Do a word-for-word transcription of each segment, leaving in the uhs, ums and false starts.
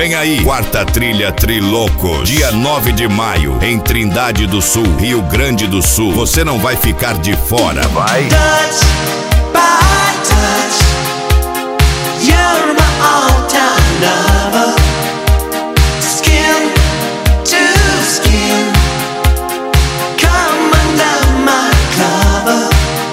Vem aí, quarta trilha Trilocos, dia nove de maio, em Trindade do Sul, Rio Grande do Sul. Você não vai ficar de fora, vai. Touch by touch, you're my all-time lover. Skin to skin, come under my cover.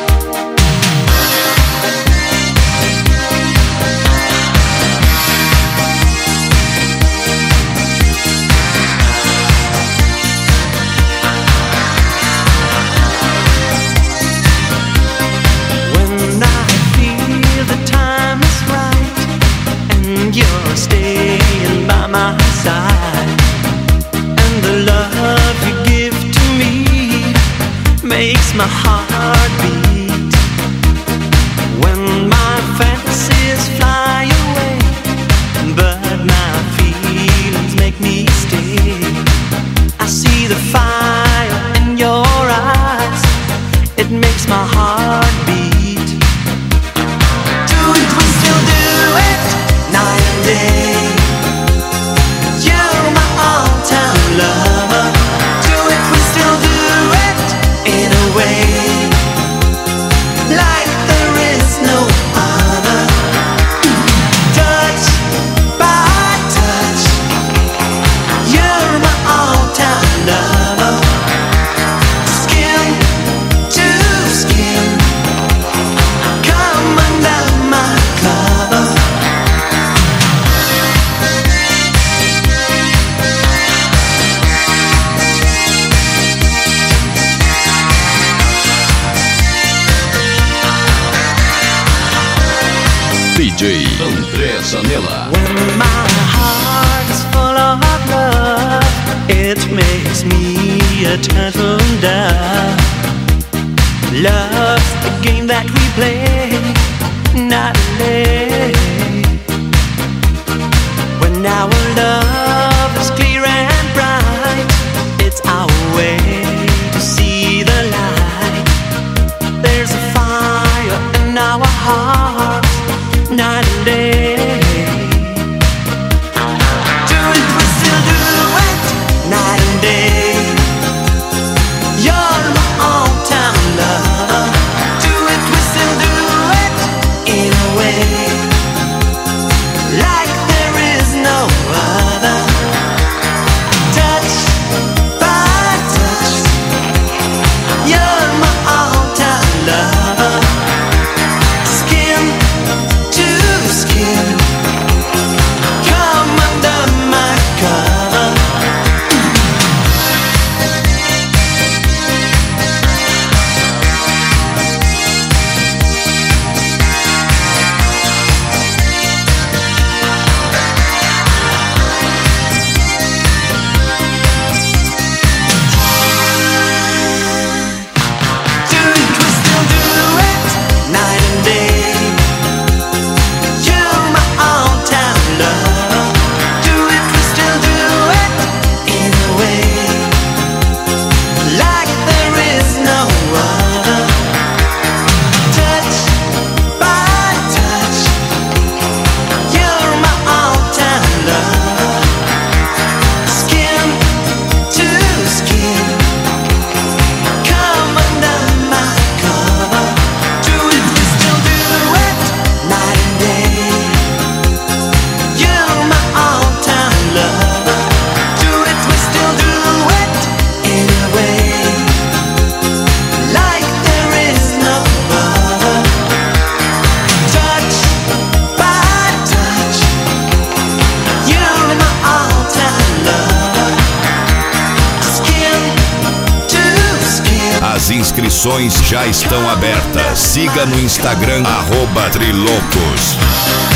You're staying by my side, and the love you give to me makes my heart beat. When my fantasies fly away, but my feelings make me stay, I see the fire in your eyes, it makes my heart beat. Do it, we still do it. Night and day, you're my all-time lover. Do it, we still do it in a way like there is no other. Touch by touch, you're my all-time lover. Skin to skin, come under my cover. D J André Zanella. When my heart is full of love, it makes me a turtle dove. Love's the game that we play, not play. When our love is clear and bright, it's our way to see the light. There's a fire in our hearts, night and day. Do it, we still do it, night and day. You're my all-time lover. Do it, we still do it in a way like there is no other. Touch by touch, you're my all-time lover. Skin to skin, come under my cover. Do it, we still do it, night and day. You're my all-time lover. Do it, we still do it in a way like there is no other. Touch by touch, you're my all-time lover. Skin to skin, come under my cover. Do it, we still do it, night and day. You're my all-time lover. Do it, we still do it in a way like there is no other. Touch by touch, you're my all-time lover. Skin to skin. As inscrições já estão abertas. Siga no Instagram, arroba Trilocos.